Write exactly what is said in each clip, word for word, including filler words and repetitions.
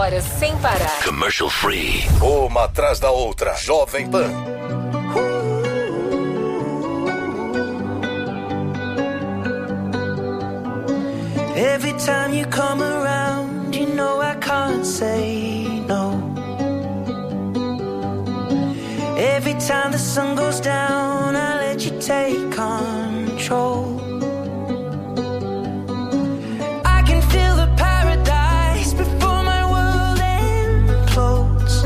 horas sem parar. Commercial free. Uma atrás da outra. Jovem Pan. Every time you come around, you know I can't say no. Every time the sun goes down, I let you take control. I can feel the paradise before my world implodes.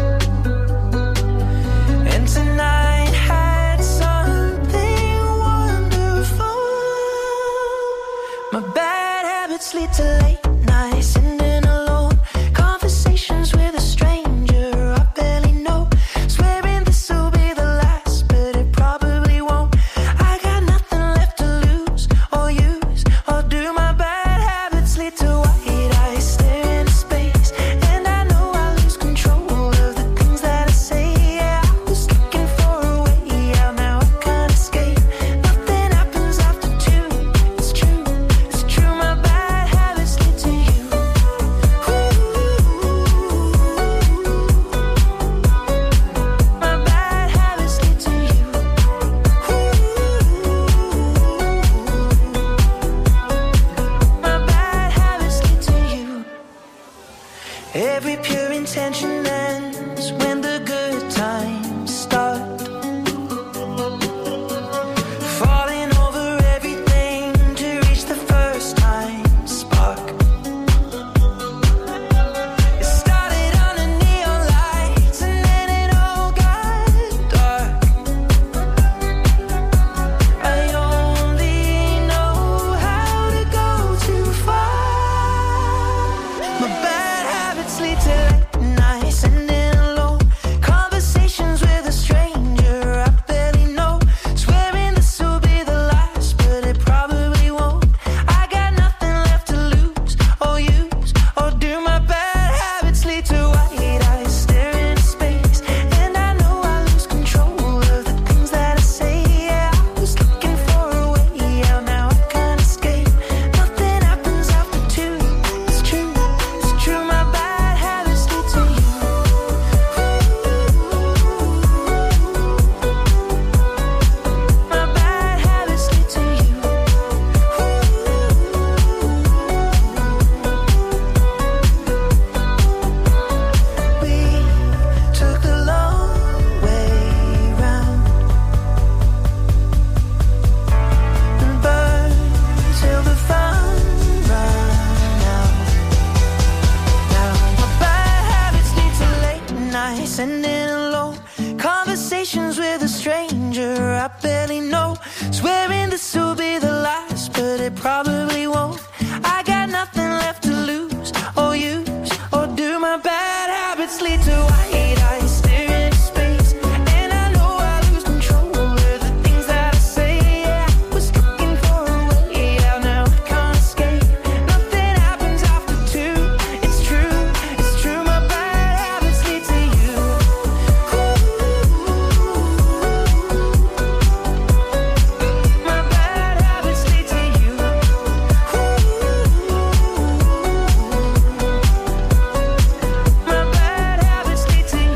And tonight had something wonderful. My bad habits lead to late nights, ending alone. Conversations with a stranger I barely know. Swearing this will be the last, but it probably won't. I got nothing left to lose or use or do. My bad habits lead to white eyes staring into space, and I know I lose control of the things that I say. Yeah, I was looking for a way out, now I can't escape. Nothing happens after two. It's true, it's true. My bad habits lead to you. My bad habits lead to you. My bad habits lead to you. Every pure intention ends when the good times start. Falling over everything to reach the first time spark. It started under neon lights and then it all got dark. I only know how to go too far. My bad habits lead to late nights, ending alone. Conversations with a stranger I barely know. Swearing this will be the last, but it probably won't. I got nothing left to lose or use or do. My bad habits lead to white eyes staring into space, and I know I lose control of the things that I say. Yeah, I was looking for a way out, now I can't escape. Nothing happens after two. It's true, it's true. My bad habits lead to you. My bad habits lead to you. We took the long way round and burned till the fun ran out. Now my bad habits lead to late nights, ending alone. Conversations with a stranger I barely know. Swearing this will be the last, but it probably won't. I got nothing left to lose or use or do. My bad habits lead to white eyes staring into space, and I know I lose control of the things that I say. Yeah, I was looking for a way out, now I can't escape. Nothing happens after two. It's true, it's true. My bad habits lead to you. My bad habits lead to you. My bad habits lead to you.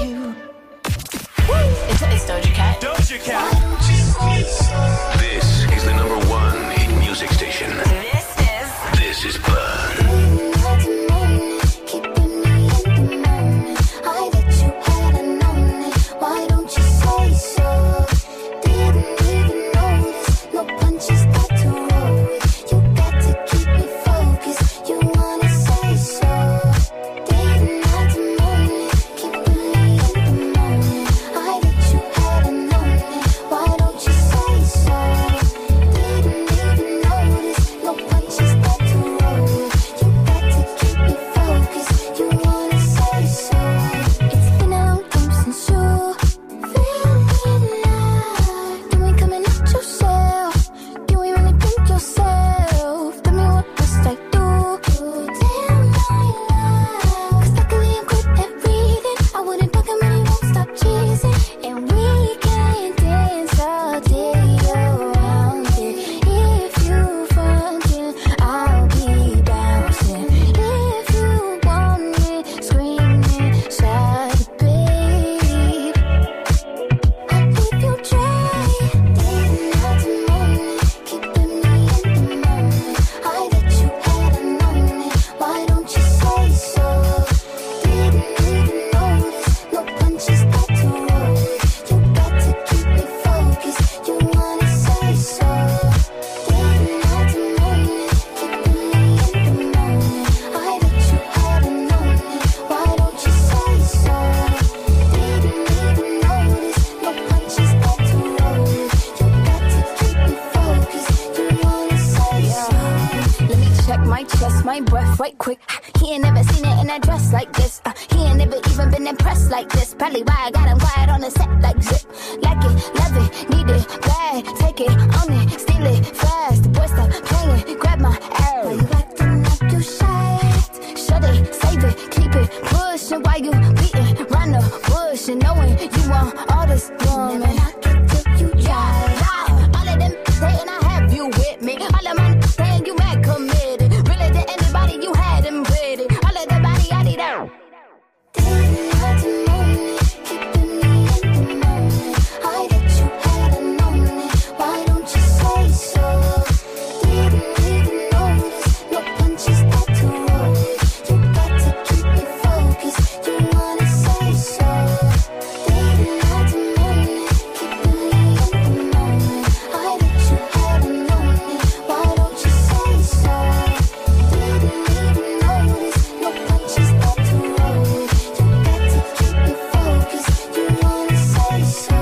this. Uh, he ain't never even been impressed like this. Probably why I got him quiet on the set like zip. Like it, love it, need it, bad. Take it, own it, steal it, fast. Boy, stop playing, grab my ass. Why you acting like you shy? Shut it, save it, keep it pushing. While you beating round the bush and knowing you want all this woman. Never knock it till you try. Yeah. All of them saying I have you with me. All of my saying you mad committed. Really to anybody you had them pretty. All of the body I need out. Didn't have to know me, keeping me in the moment. I that you had known it. Why don't you say so? Didn't even notice. No punches that to roll it. You got to keep it focused. You wanna say so? Didn't have to know me, keeping me in the moment. I that you had known it. Why don't you say so? Didn't even notice. No punches that to roll it. You got to keep it focused. You wanna say so?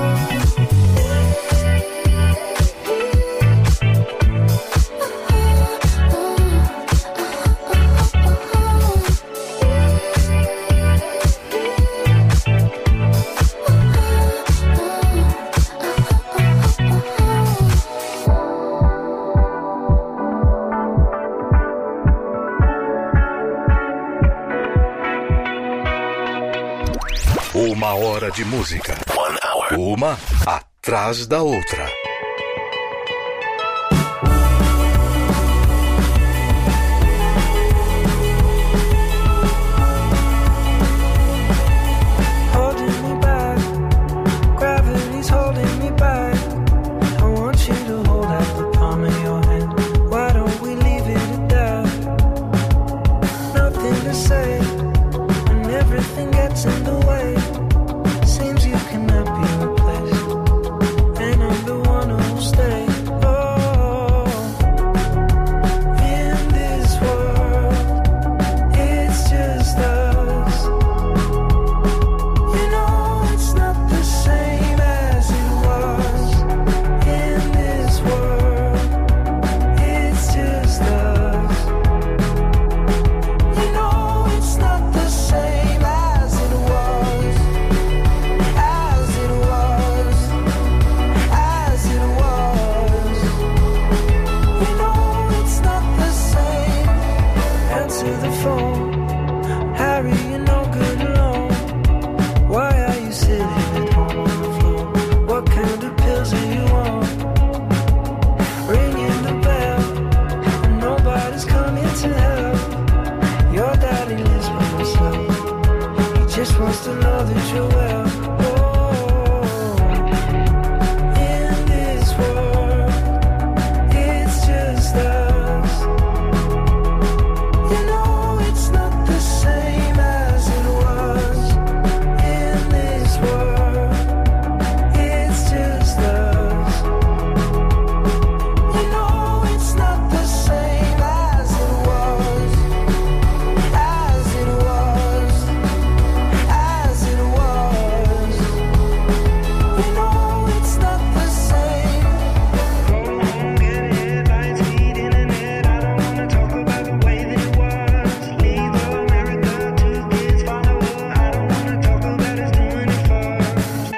Uma hora de música. One hour. Uma atrás da outra. Holding me back, gravity's holding me back. I want you to hold out the palm of your hand. Why don't we leave it at that? Nothing to say, and everything gets in the way. Seems you cannot be replaced, and I'm the one who'll stay. Oh, in this world, it's just us. You know it's not the same as it was. In this world, it's just us. You know it's not the same as it was. As it was. As it was. You know it's not the same. Answer the phone. Harry, you're no good alone. Why are you sitting at home on the floor? What kind of pills are you on? Ringing the bell, and nobody's coming to help. Your daddy lives by himself. He just wants to know that you're well. Oh, in this world, it's just us. You know it's not the same as it was. In this world, it's just us. You know it's not the same as it was. As it was. As it was. You know it's not the same. Go home, get headlines, feed internet. I don't wanna talk about the way that it was. Leave America, two kids follow her. I don't wanna talk about us doing it first.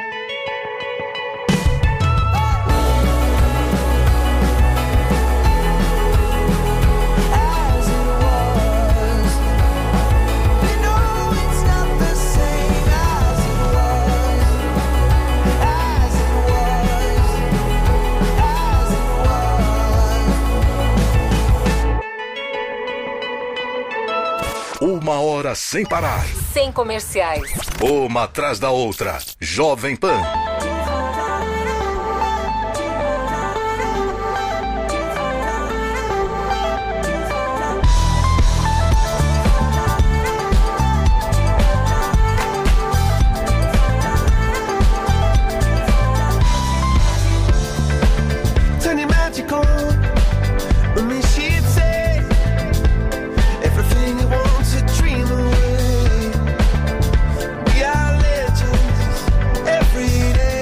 As it was. You know it's not the same as it was. As it was. As it was. Uma hora sem parar. Sem comerciais. Uma atrás da outra. Jovem Pan. Turn your magic on. Let me see it say everything you want to dream away. We are legends every day.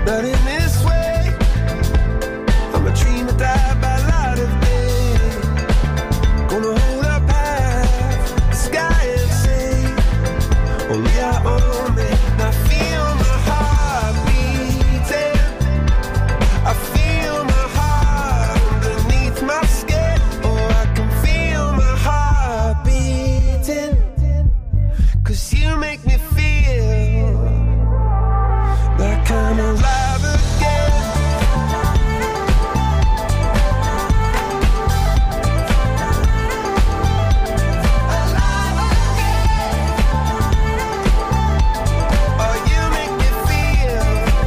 not in this way. I'm a dreamer that by light of day. Gonna hold up high the sky and say, only I own it. And I feel my heart beating. I feel my heart underneath my skin. Oh, I can feel my heart beating. 'Cause you make me feel like I'm alive again. Alive again. Oh, you make me feel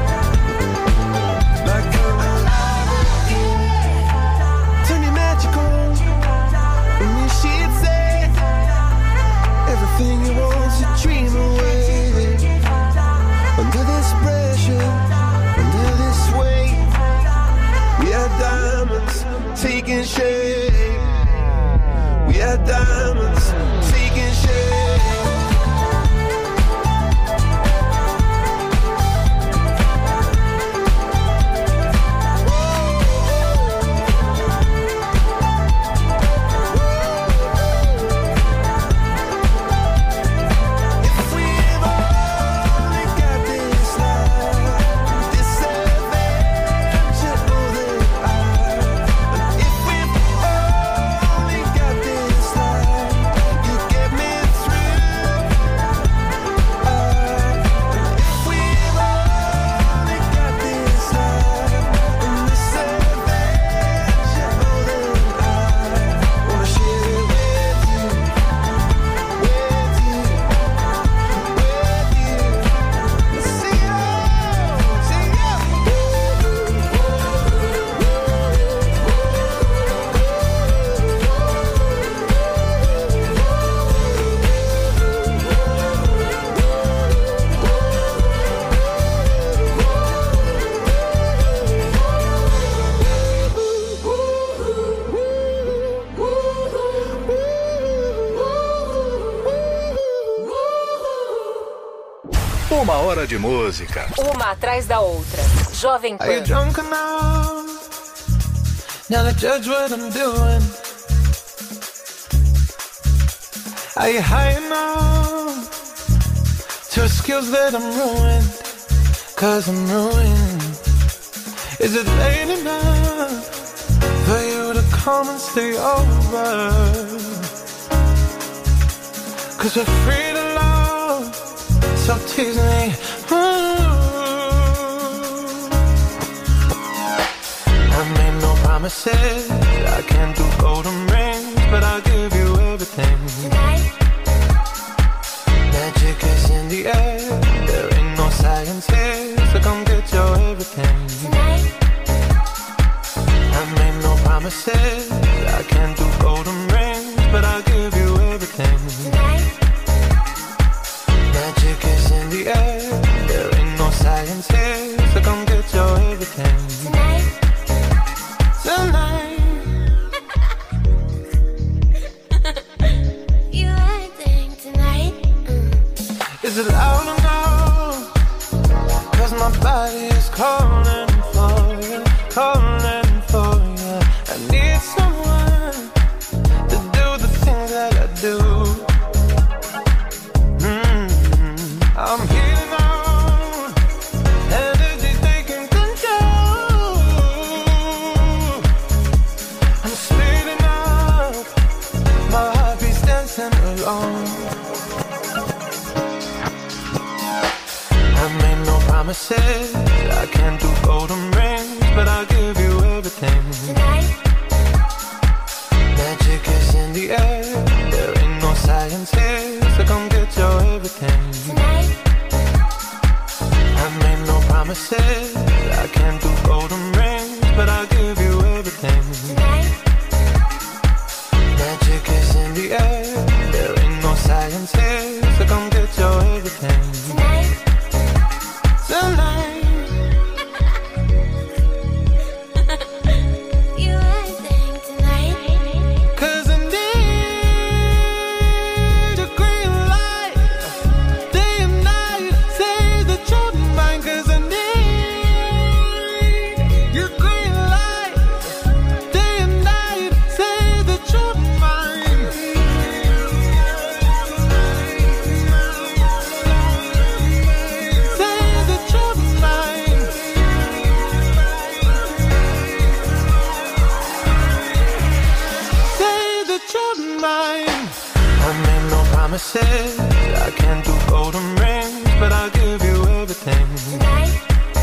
like I'm alive again. Turn your magic on, and you should say everything you want to dream away. Under this pressure, under this weight, we are diamonds taking shape. We are diamonds taking shape. If we've only got this life, this adventure all that I. If we've only got this life, you get me through. Uh, if we've only got this life, and this adventure all that I wanna share it with you, with you, with you. See you, see you. Uma hora de música. Uma atrás da outra. Jovem Are you Pan. drunk enough now to judge what I'm doing? Are you high enough to skills that I'm ruined? 'Cause I'm ruined. Is it late enough for you to come and stay over? 'Cause we're free to love, so tease me. Ooh. I made no promises, I can't do golden rings, but I'll give you everything. Tonight, Magic is in the air, there ain't no science here, so come get your everything. tonight, I made no promises, I can't do golden rings, but I'll give you everything. tonight, Magic is in the air, there ain't no science here, so come get your everything. tonight. Tonight, You acting tonight. Mm. is it loud enough? 'Cause my body is calling for you, calling for you. I need someone to do the things that I do. Mm, I'm healing on, energy taking control. I'm speeding up, my heart beats dancing alone. I made no promises, I can't do golden rings, but I'll give you everything. Tonight, Magic is in the air, there ain't no science here, so come get your everything. tonight, I made no promises, I can't do golden rings, but I'll give you everything. tonight, Magic is in the air, there ain't no science here, so come get your everything. tonight. Tonight, You acting tonight. 'cause I need a green light, day and night, say that you're mine. 'Cause I need promises. I can't do golden rings, but I'll give you everything. Tonight,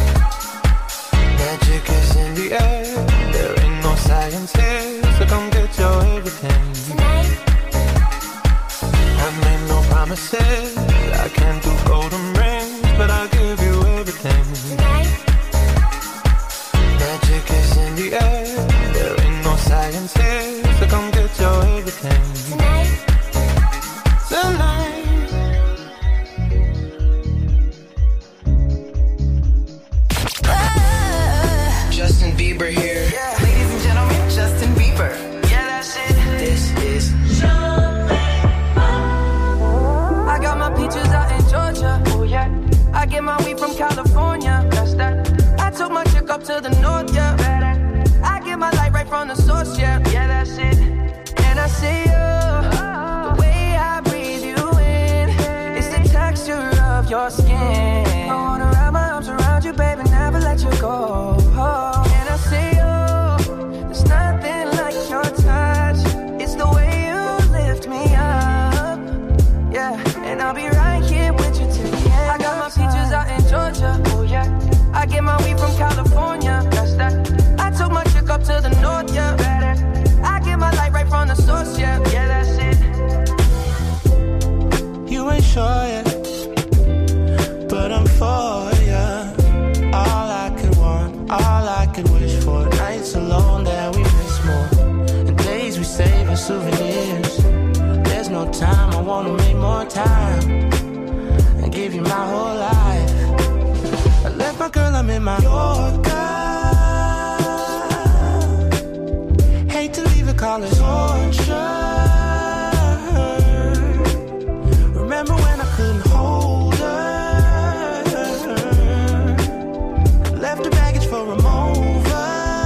Magic is in the air. There ain't no science here, so come get your everything. tonight, I made no promises. I can't do golden rings, but I'll give you everything. tonight, Magic is in the air. There ain't no science here, so come get your everything. tonight. Tonight. Justin Bieber here. Yeah. Ladies and gentlemen, Justin Bieber. Yeah, that's it. This is I got my peaches out in Georgia. Oh yeah. I get my weed from California. That's that. I took my chick up to the north, yeah. I get my light right from the source, yeah. Yeah, that's it. And I see you. The way I breathe you in. It's the texture of your skin. I wanna wrap my arms around you, baby, never let you go. And I see you. There's nothing like your touch. It's the way you lift me up. Yeah, and I'll be right here with you till the end. I got my peaches out in Georgia. Oh yeah. I get my weed from California. That's that. I took my chick up to the north, yeah. I get my light right from the source, yeah. Yeah, that's it. You ain't sure yet, but I'm for ya. All I could want, all I could wish for. Nights alone that we miss more, and days we save as souvenirs. There's no time, I wanna make more time and give you my whole life. I left my girl, I'm in my Yorker. Hate to leave it, call it torture. Remember when I couldn't hold her? Left the baggage for a mover.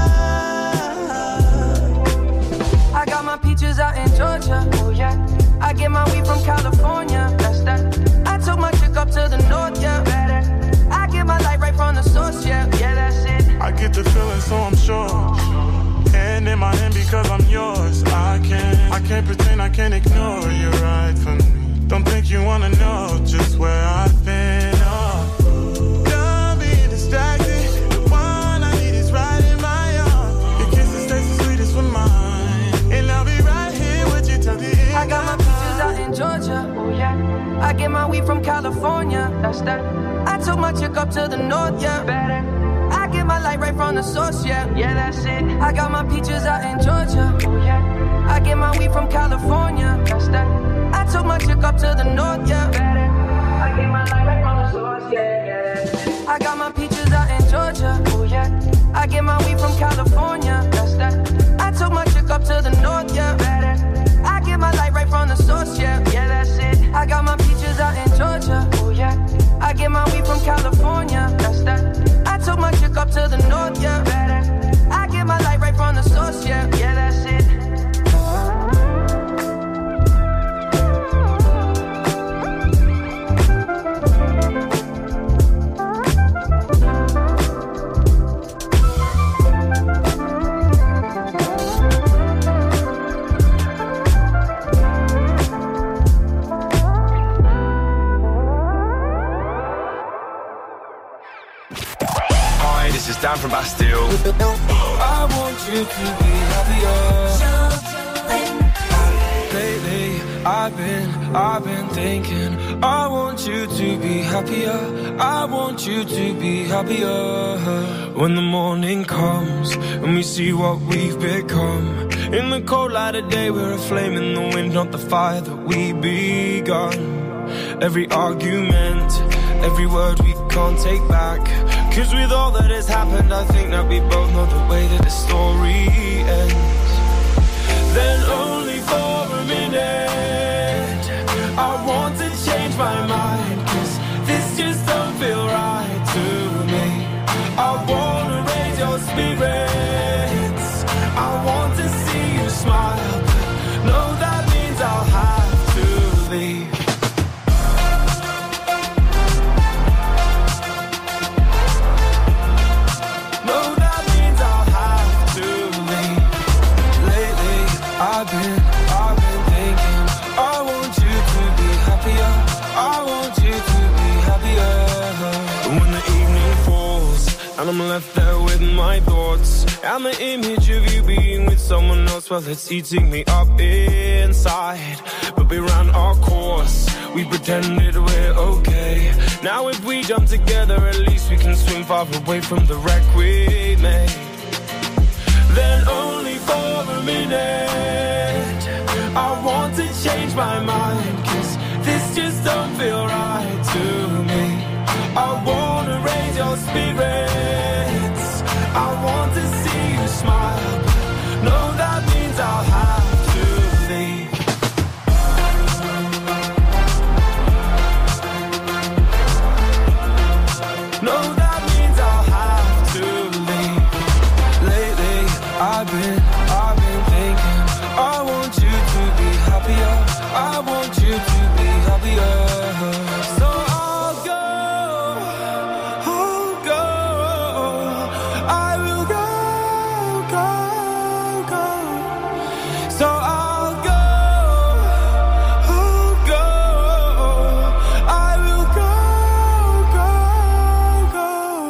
I got my peaches out in Georgia. Oh yeah. I get my weed from California. That's that. I took my chick up to the north, yeah. I get my light right from the source, yeah. Yeah, that's it. I get the feeling, so I'm sure. Hand in my hand because I'm yours. I can't, I can't pretend, I can't ignore you right from me. Don't think you wanna know just where I've been. Oh, don't be distracted. The one I need is right in my arms. Your kisses taste the sweetest with mine, and I'll be right here with you till the end. I got my peaches out in Georgia. Oh yeah. I get my weed from California. That's that. I took my chick up to the north, yeah. I get my light right from the source, yeah. Yeah, that's it. I got my peaches out in Georgia. Oh yeah. I get my weed from California. That's that. I took my chick up to the north, yeah. I get my light right from the source, yeah. yeah. I got my peaches out in Georgia. Oh yeah. I get my weed from California. That's that. I took my chick up to the north, yeah. I get my light right from the source, yeah. Yeah, that's it. I got my peaches out in Georgia. Oh yeah. I get my weed from California. That's that. I took my chick up to the north, yeah. I get my light right from the source, yeah. Yeah, that's it. This is Dan from Bastille. I want you to be happier. Lately, I've been, I've been thinking. I want you to be happier. I want you to be happier. When the morning comes and we see what we've become. In the cold light of day, we're a flame in the wind, not the fire that we begun. Every argument, every word we can't take back. Cause with all that has happened, I think that we both know the way that the story ends. Then only for a minute, I want to change my mind. Cause this just don't feel right to me. I wanna raise your spirits, I want to see you smile. But no, that means I'll have to leave. I've been, I've been thinking, I want you to be happy. and I'm left there with my thoughts. And the image of you being with someone else, well, it's eating me up inside. But we ran our course, we pretended we're okay. Now if we jump together, at least we can swim far away from the wreck we made. Then only for a minute I want to change my mind, 'cause this just don't feel right to me. I wanna raise your spirits, I want to see you smile. No, that means I'll have to leave. No, that means I'll have to leave. Lately, I've been, I've been thinking, I want you to be happier, I want you to be happier. So I'll go, I'll go, I will go, go, go. So I'll go, I'll go, I will go, go, go.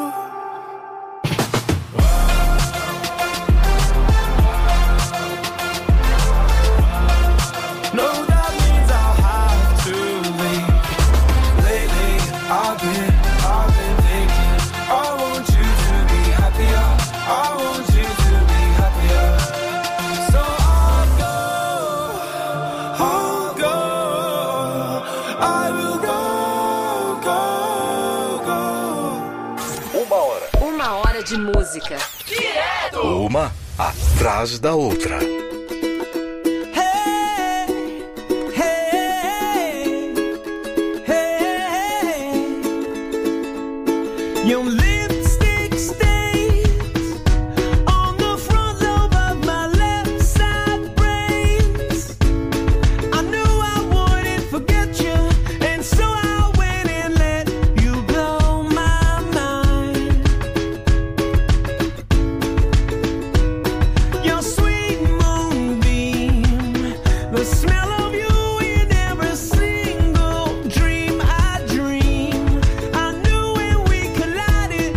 No, that means I'll have to leave. Lately, I've been, I've been thinking, I want you to be happier, I want you to be happier. So I'll go, I'll go, I will go, go, go. Uma hora. Uma hora de música. Uma atrás da outra. Hey, hey, hey. Your lipstick stains on the front lobe of my left side brains. I knew I wouldn't forget you, and so I went and let you blow my mind. Your sweet moonbeam, the smell of you in every single dream I dream. I knew when we collided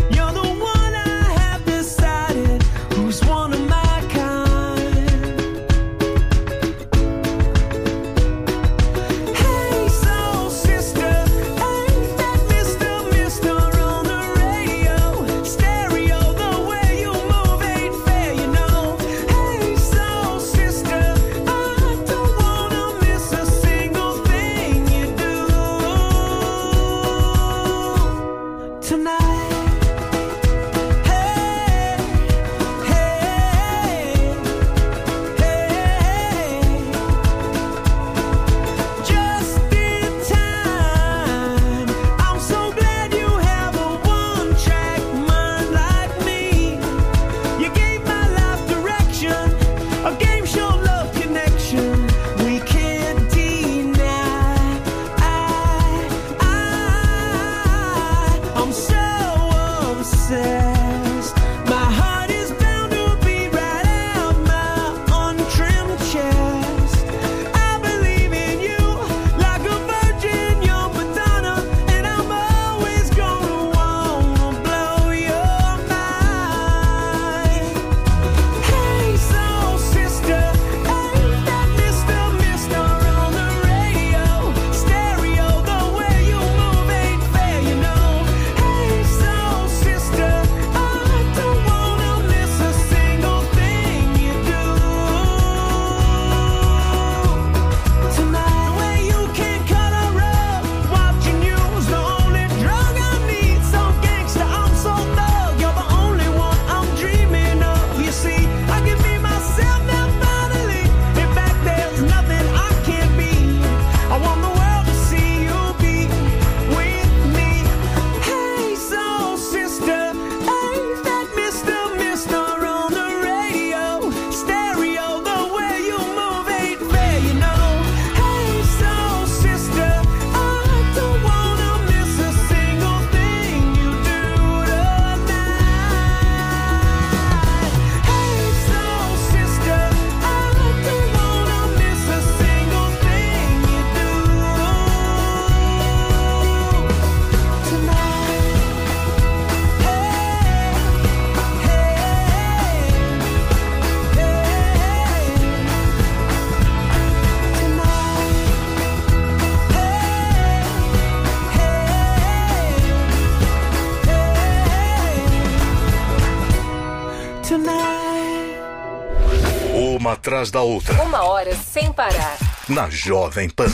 tonight. Uma atrás da outra. Uma hora sem parar. Na Jovem Pan.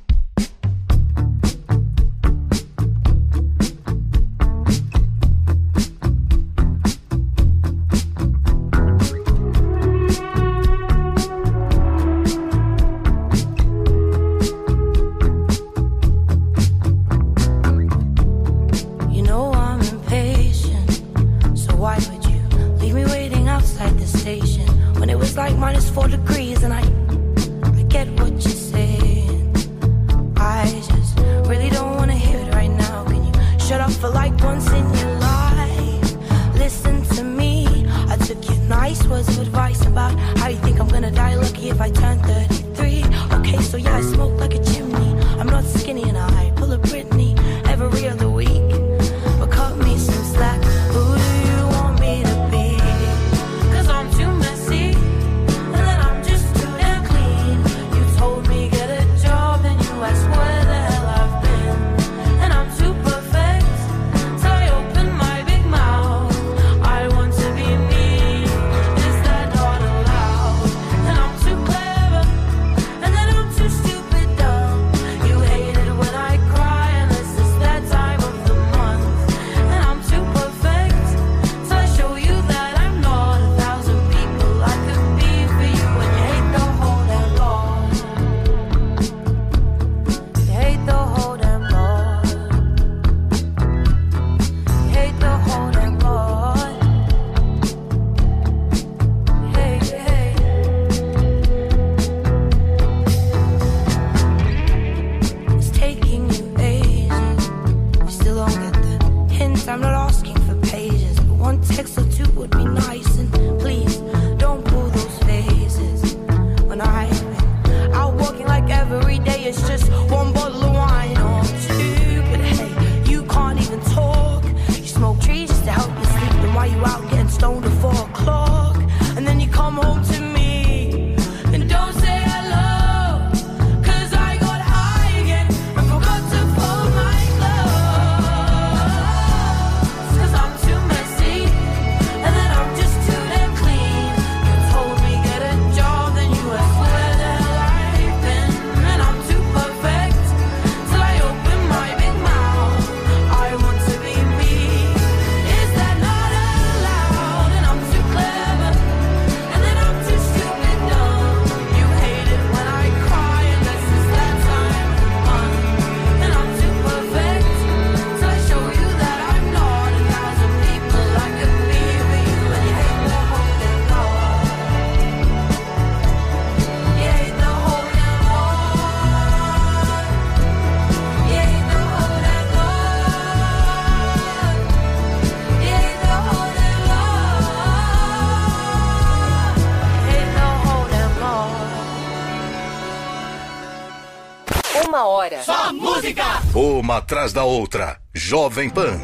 Uma hora. Só música! Uma atrás da outra. Jovem Pan.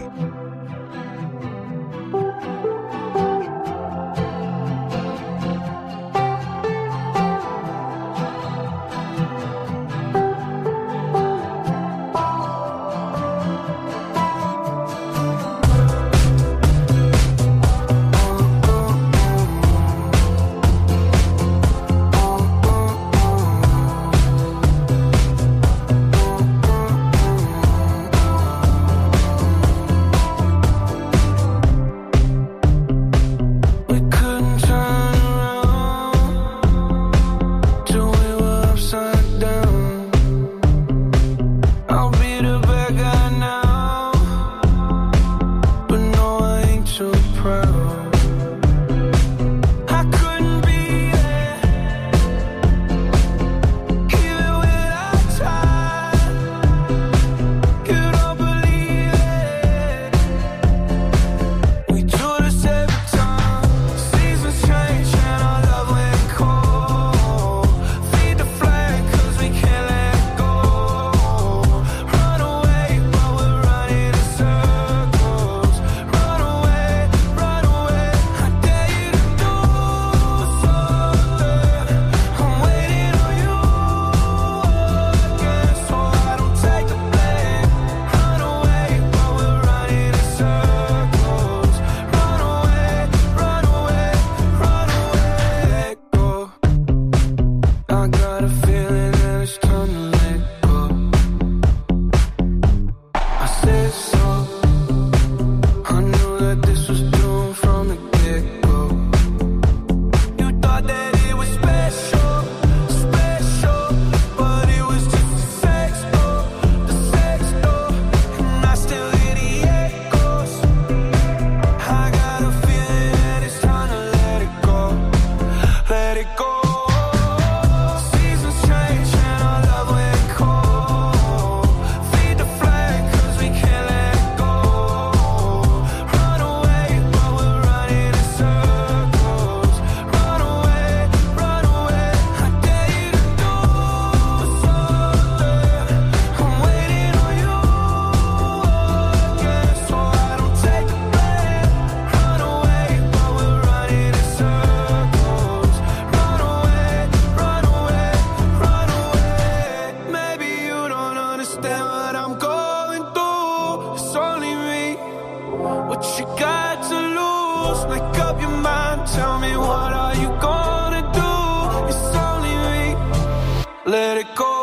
make up your mind. Tell me, what are you gonna do? It's only me. Let it go.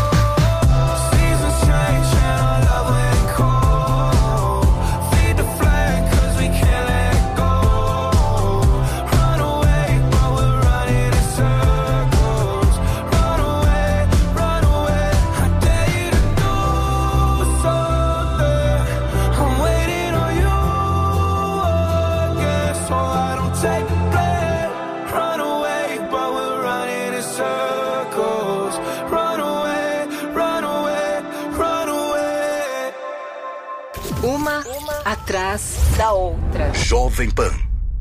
Uma atrás da outra. Jovem Pan.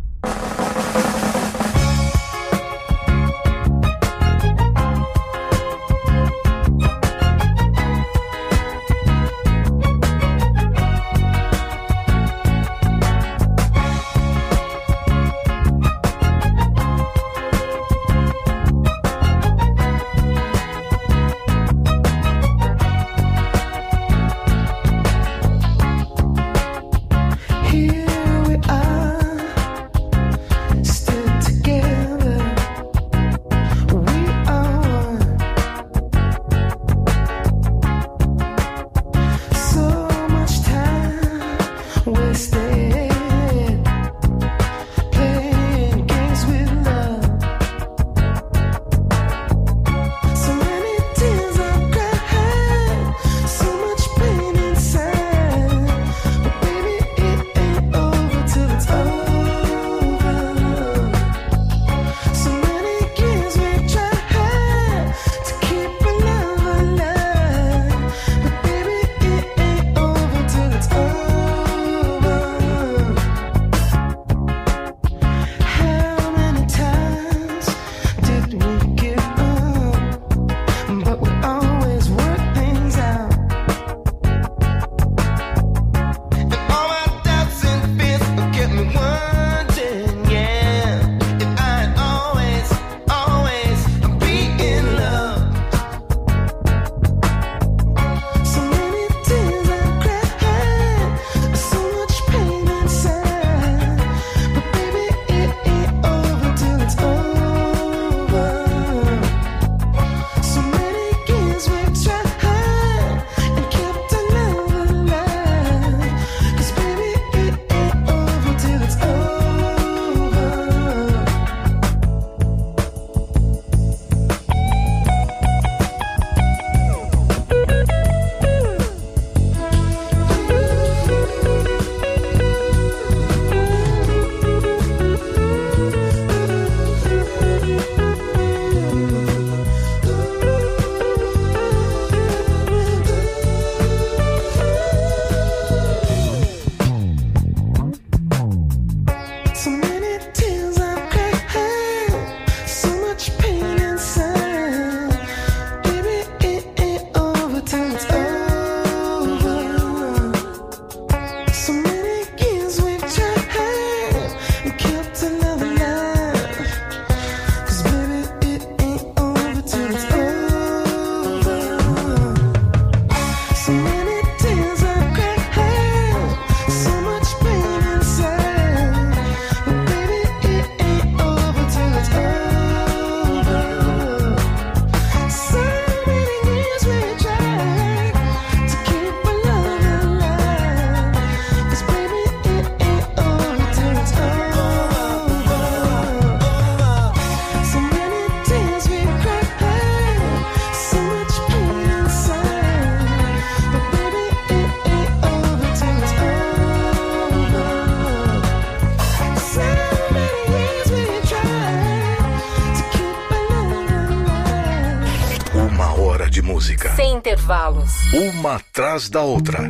De música. Sem intervalos. Uma atrás da outra.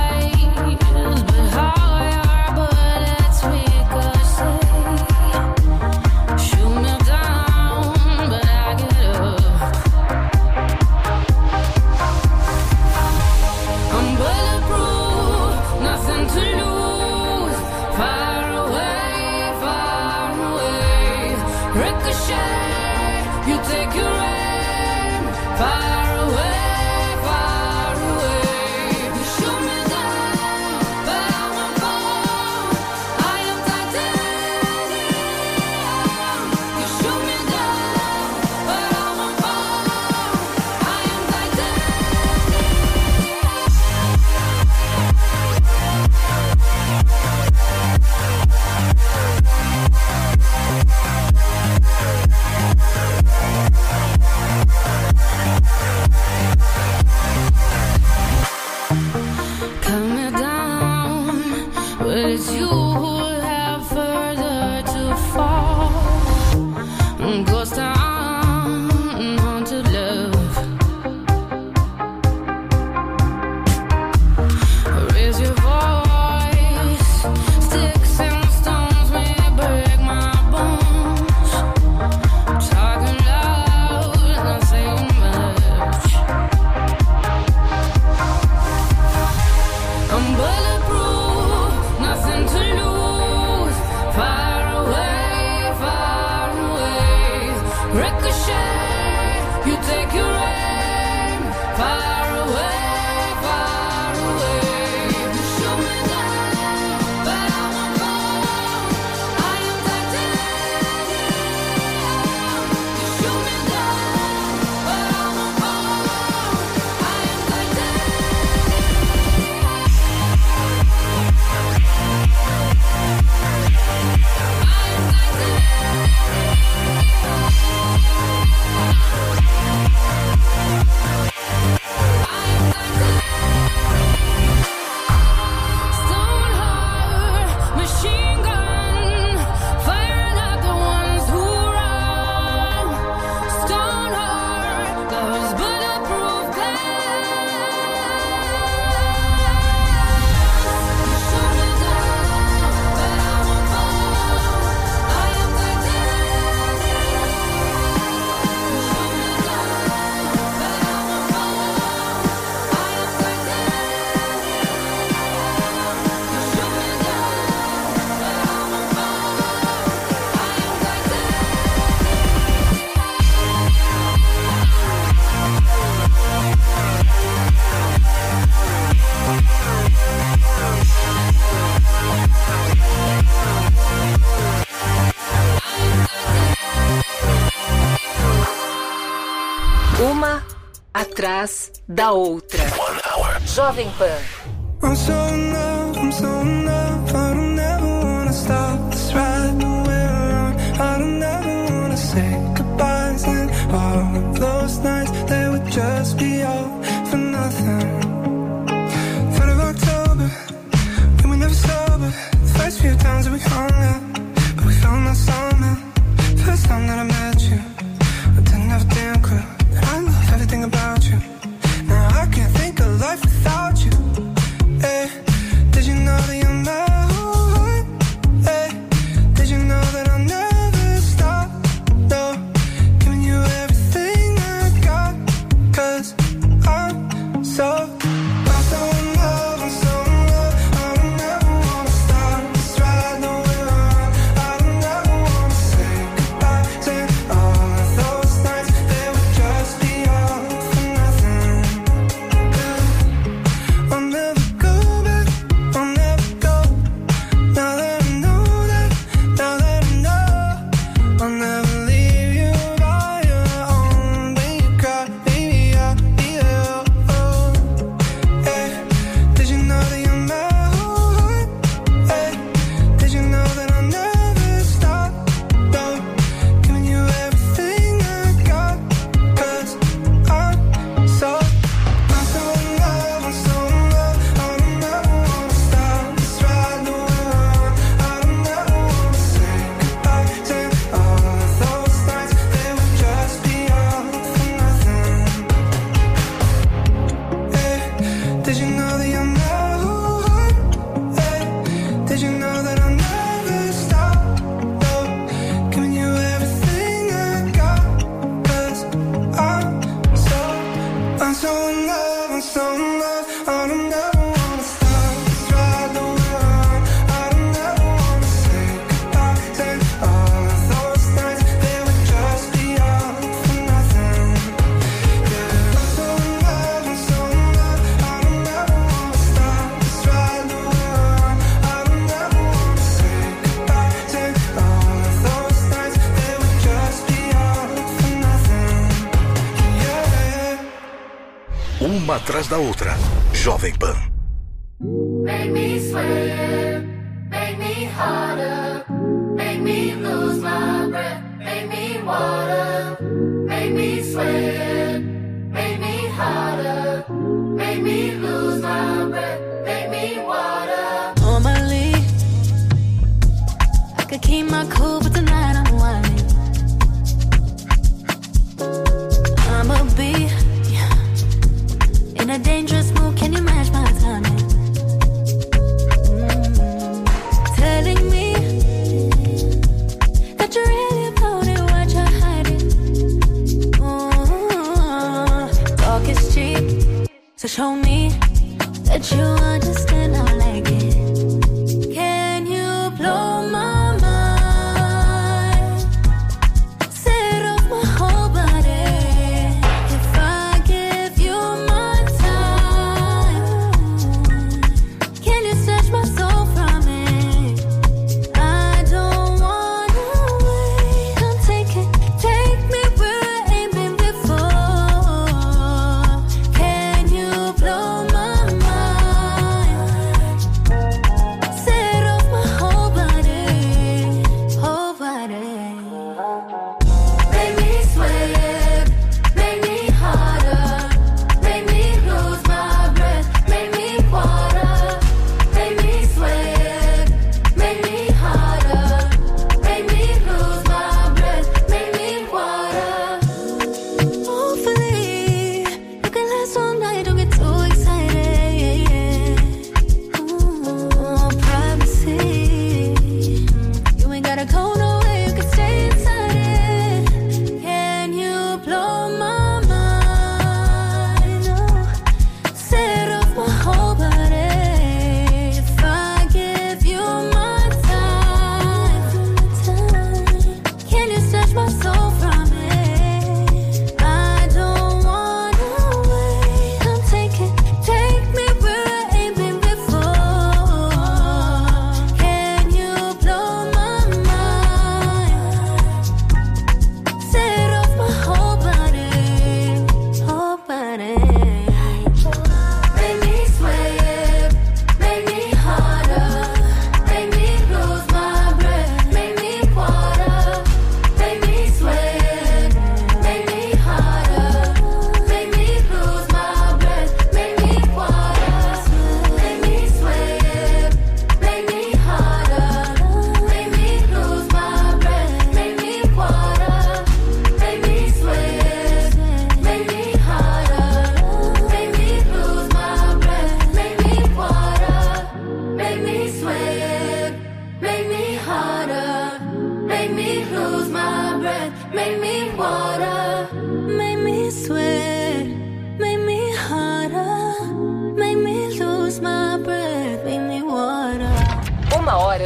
Say atrás da outra. Jovem Pan. I'm so in love, I'm so in love, I don't ever wanna stop this ride that we're on. I don't ever wanna say goodbyes, and all of those nights they would just be all for nothing. third of October, we were never sober. The first few times that we hung out, but we found our soulmate. First time that I met you, I didn't have a damn clue that I love everything about you. Now I can't think of life without you. Hey, did you know that you're my heart? Hey, did you know that I'll never stop? No, giving you everything I got. Cause I'm so, I'm so in love, I'm so in love. I don't ever wanna stop this ride that we're on. I don't ever wanna say goodbye. Saying all of those nights, they would just be all for nothing. I'll never go back, I'll never go. Now that I know that, now that I know, I'll never leave you by your own. When you cry, baby, I'll be there. Oh, hey, did you know that you're my heart? Hey, did you know that I'll never stop? No, giving you everything I got. Cause I'm so, I'm so in love, I'm so in love. I don't ever wanna stop this ride that we're on. I don't ever wanna say goodbye. Saying all of those nights, they would just be all for nothing. Hey, did you know that you're my heart? Hey, did you know that I'll never stop? No, giving you everything I got. Cause I'm so, I'm so in love, I'm so in love. I don't ever wanna stop this ride that we're on. I don't ever wanna say goodbye. Saying all of those nights, they would just be all for nothing. Yeah, I'm so in love, I'm so in love. I don't ever wanna stop this ride that we're on. I don't ever wanna say goodbye. Saying all of those nights, they would just be all for nothing. Yeah. Uma atrás da outra. Jovem Pan. Make me sweat, make me harder, make me lose my breath, make me water, make me sweat, make me harder, make me lose my breath, make me water. Normally, I could keep my cool, but tonight I'm whining. I'ma be in a dangerous mood. Can you match my timing? Mm. Telling me that you're really about it, what you're hiding. Mm. Talk is cheap, so show me that you understand how I like it. Can you blow my mind? Set off my whole body. If I give you my time, can you snatch my soul from it? I don't wanna wait. Come take it, take me where I ain't been before. Can you blow my mind?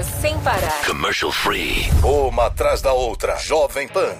músicas sem parar. Commercial free. Uma atrás da outra. Jovem Pan.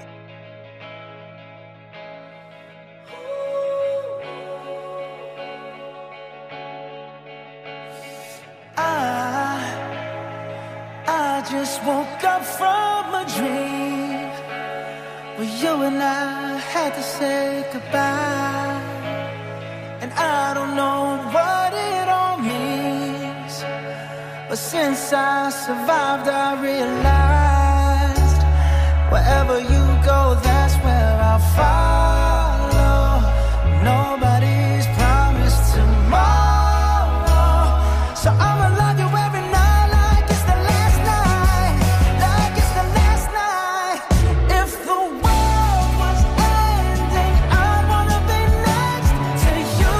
I, I just woke up from a dream where you and I had to say goodbye. And I don't know what it all means, but since I survived I realized wherever you go, that's where I'll follow. Nobody's promised tomorrow, so I'ma love you every night like it's the last night, like it's the last night. If the world was ending, I'd wanna be next to you.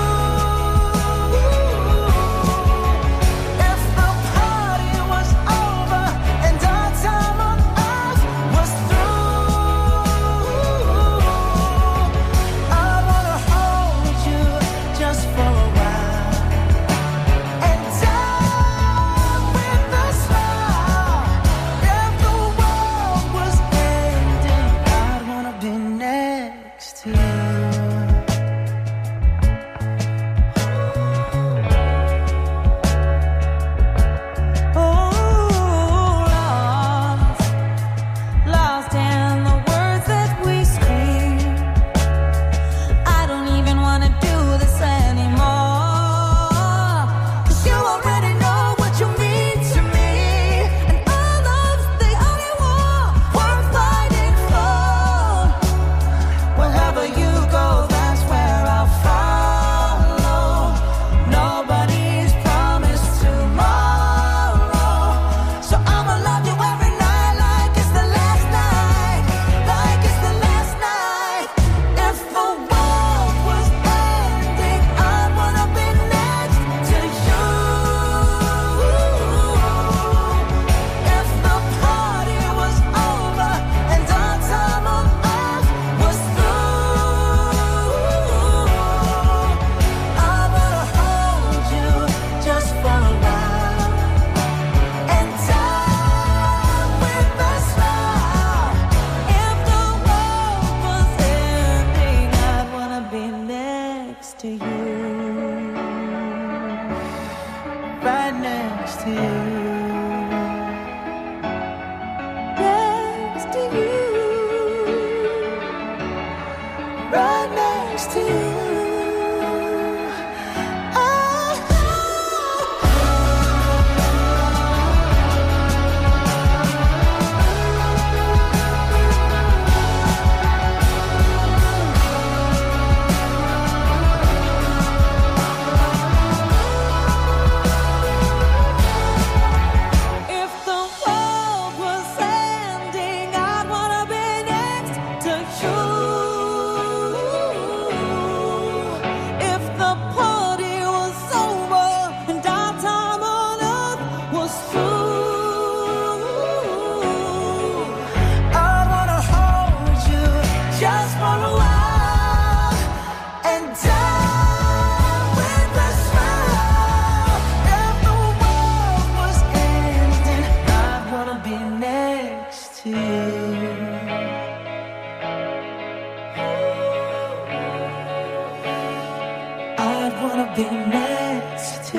If the party was over and our time on earth was through, I wanna hold you just for a while and die with a smile. If the world was ending, I'd wanna be next to you. Lost in the words that we scream. I don't even wanna do this anymore, 'cause you already know what you mean to me, and all love's the only war worth fighting for. Wherever you go, that's where I'll follow. Nobody's promised tomorrow, so I'ma love you every night like it's the last night, like it's the last night. If the world was ending, I'd wanna be next to you. If the party was over and our time on earth was through, I wanna hold you just for a while and die with a smile. If the world was ending, I'd wanna be next to you, right next to you, next to you, right next to you. If the world was ending, I'd wanna be next to you. If the party was over and our time on earth was through, I wanna hold you just for a while and die with a smile. If the world was ending, I'd wanna be next to you. I'd wanna be next to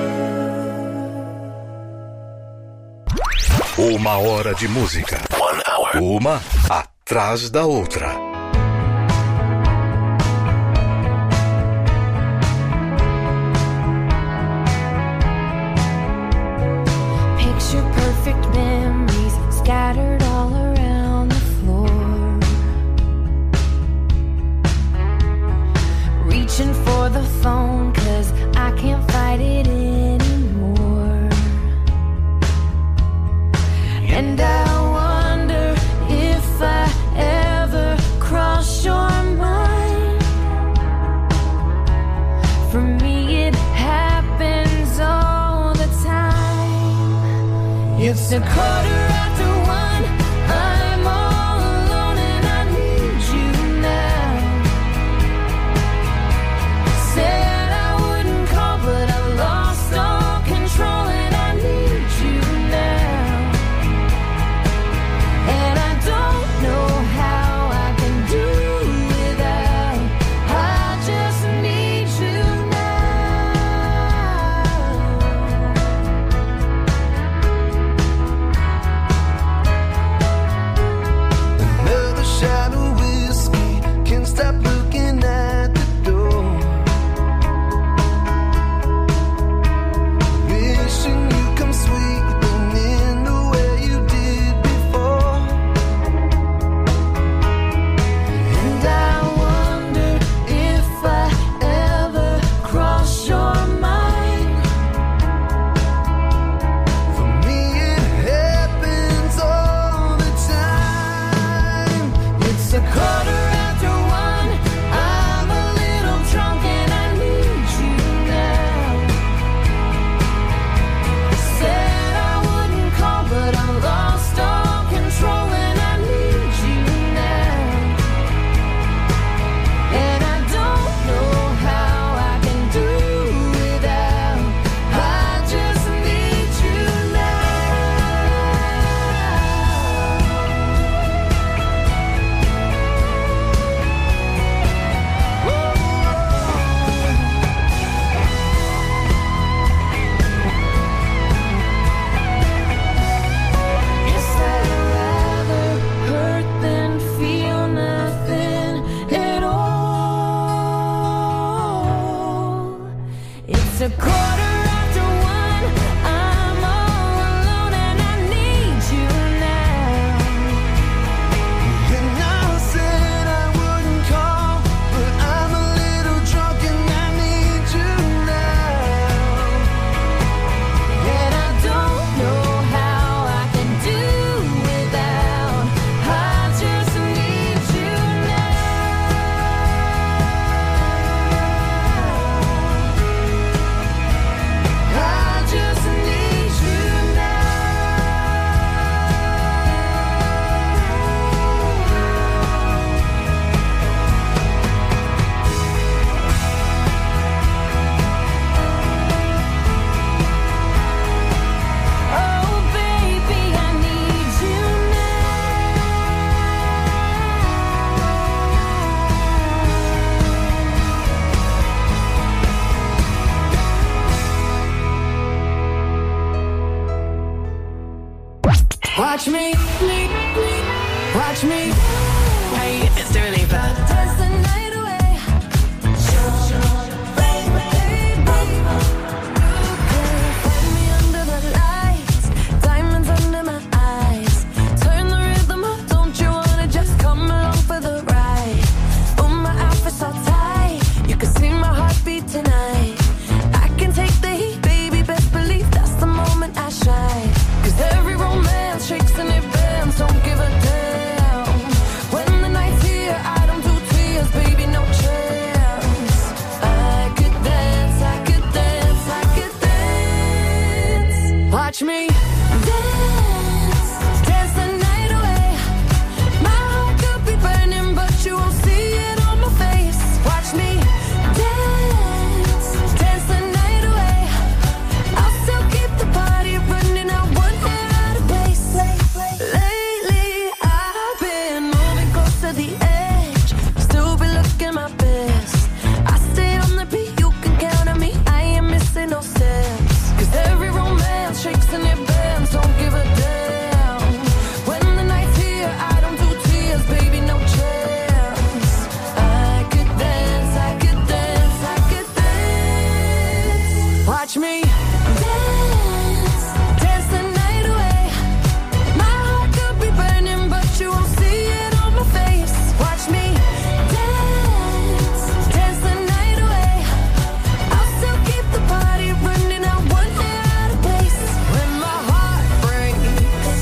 you. Uma hora de música. One hour. Uma atrás da outra. Picture perfect memories scattered all around the floor. Reaching for the phone 'cause I can't fight it anymore. And I wonder if I ever cross your mind. For me it happens all the time. It's a quarter after one, I'm all alone and I need you now. Said I wouldn't call but I lost all control and I need you now. It's a quarter after one. I'm all alone and I need you now. And I said I wouldn't call, but I'm a little drunk and I need you now. And I don't know how I can do without. I just need you now. I just need you now. Oh baby, I need you now. Watch me, watch me. Hey, it's Dua Lipa. Dance the night away. Baby, find me under the lights, diamonds under my eyes. Turn the rhythm up, don't you wanna just come along for the ride? Oh, my outfit's all tight, you can see my heartbeat tonight. I can take the heat, baby, best believe that's the moment I shine. 'Cause every romance shakes and it bends, don't give a damn. When the night's here, I don't do tears, baby, no chance. I could dance, I could dance, I could dance. Watch me dance, dance the night away. My heart could be burning, but you won't see it on my face. Watch me dance, dance the night away. I'll still keep the party running, I won't get out of place. Lately, I've been moving close to the edge, still be looking my best. I stay on the beat, you can count on me, I ain't missing no steps. 'Cause every romance shakes and it bends, don't give a damn. When the night's here, I don't do tears, baby, no chance. I could dance, I could dance, I could dance. Watch me dance, dance the night away. My heart could be burning, but you won't see it on my face. Watch me dance, dance the night away. I'll still keep the party running, I won't get out of place. When my heart breaks,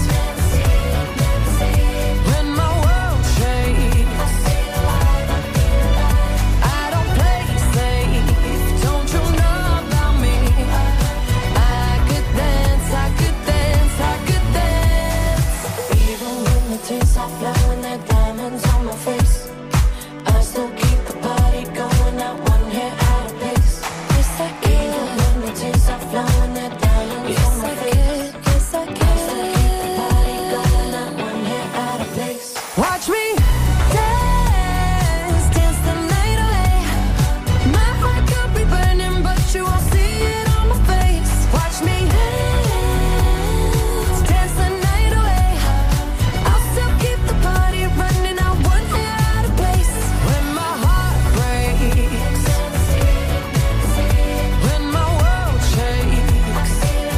when my world shakes, I don't play safe, don't you know about me? I could dance, I could dance, I could dance. Even when the tears are flowing, they're diamonds on my face, I still keep the party going, not one hair out of place. Yes, I can. Even when the tears are flowing, they're diamonds on my face. Yes, I can. I still keep the party going, not one hair out of place. Watch me dance, dance the night away. My heart could be burning, but you won't see it on my face. Watch me dance, dance the night away. I'll still keep the party running, I won't get out of place. When my heart breaks, when my world shakes,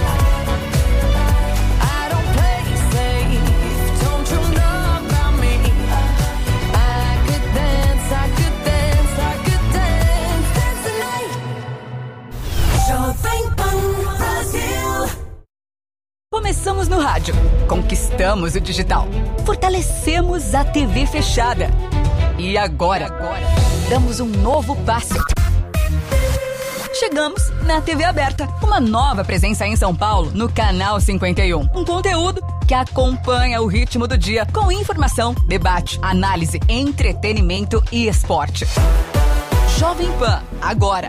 I don't play safe, don't you know about me? I could dance, I could dance, I could dance, dance the night. Jovem Pan Brasil. Começamos no rádio, conquistamos o digital, fortalecemos a T V fechada. E agora, damos um novo passo. Chegamos na T V aberta, uma nova presença em São Paulo, no Canal cinquenta e um. Um conteúdo que acompanha o ritmo do dia, com informação, debate, análise, entretenimento e esporte. Jovem Pan, agora,